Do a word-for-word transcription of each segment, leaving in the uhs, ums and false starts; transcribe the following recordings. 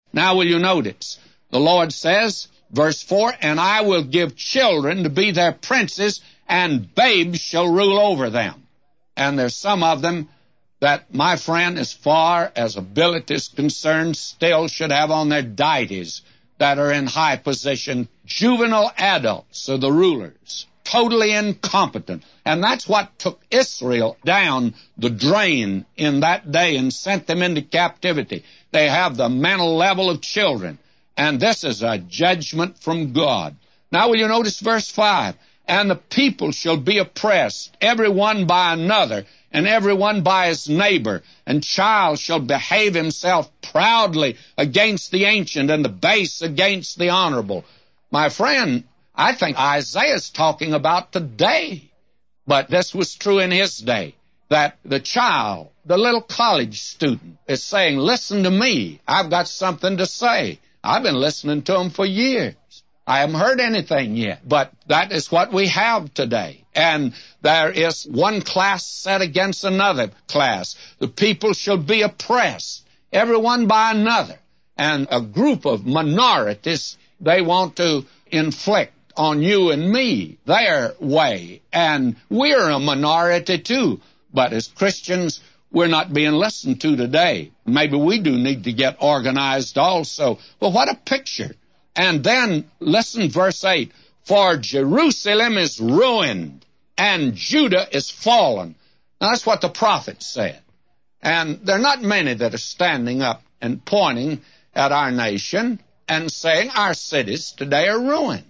Now will you notice, the Lord says, verse four, and I will give children to be their princes, and babes shall rule over them. And there's some of them that, my friend, as far as ability is concerned, still should have on their deities that are in high position. Juvenile adults are the rulers, totally incompetent. And that's what took Israel down the drain in that day and sent them into captivity. They have the mental level of children. And this is a judgment from God. Now will you notice verse five? And the people shall be oppressed, every one by another, and every one by his neighbor. And child shall behave himself proudly against the ancient, and the base against the honorable. My friend, I think Isaiah's talking about today. But this was true in his day, that the child, the little college student, is saying, listen to me. I've got something to say. I've been listening to him for years. I haven't heard anything yet, but that is what we have today. And there is one class set against another class. The people shall be oppressed, every one by another. And a group of minorities, they want to inflict on you and me their way. And we're a minority too. But as Christians, we're not being listened to today. Maybe we do need to get organized also. Well, what a picture. And then, listen, verse eight, for Jerusalem is ruined, and Judah is fallen. Now, that's what the prophet said. And there are not many that are standing up and pointing at our nation and saying our cities today are ruined.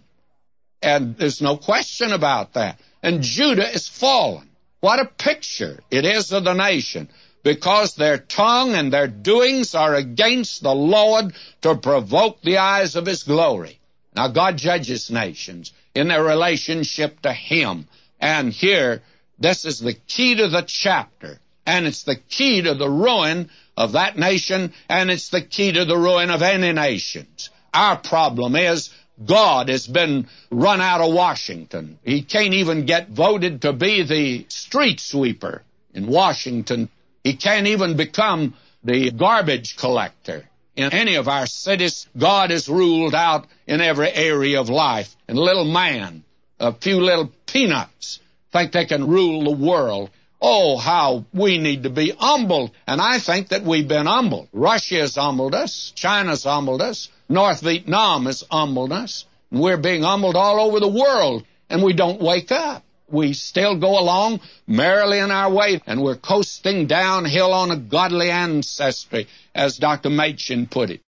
And there's no question about that. And Judah is fallen. What a picture it is of the nation, because their tongue and their doings are against the Lord to provoke the eyes of his glory. Now, God judges nations in their relationship to him. And here, this is the key to the chapter. And it's the key to the ruin of that nation, and it's the key to the ruin of any nations. Our problem is God has been run out of Washington. He can't even get voted to be the street sweeper in Washington. He can't even become the garbage collector in any of our cities. God is ruled out in every area of life. And a little man, a few little peanuts, think they can rule the world. Oh, how we need to be humbled. And I think that we've been humbled. Russia has humbled us. China's humbled us. North Vietnam has humbled us. And we're being humbled all over the world. And we don't wake up. We still go along merrily in our way, and we're coasting downhill on a godly ancestry, as Doctor Machen put it.